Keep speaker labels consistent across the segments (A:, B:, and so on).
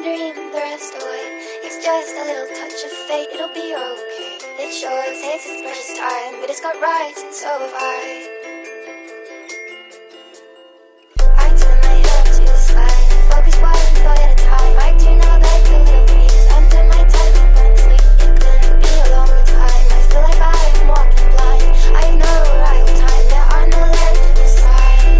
A: dream the rest away. It's just a little touch of fate, it'll be okay. It sure takes its precious time, but it's got rights and so have I. I turn my head to the sky, focus one thought at a time. I do not let the little breeze under my time up and sleep. It couldn't be a longer time, I feel like I am walking blind. I have no arrival time, there are no legends beside.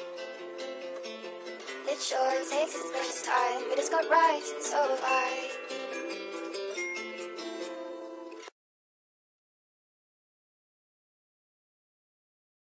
A: It sure takes its precious time, but it's got rights and so have I.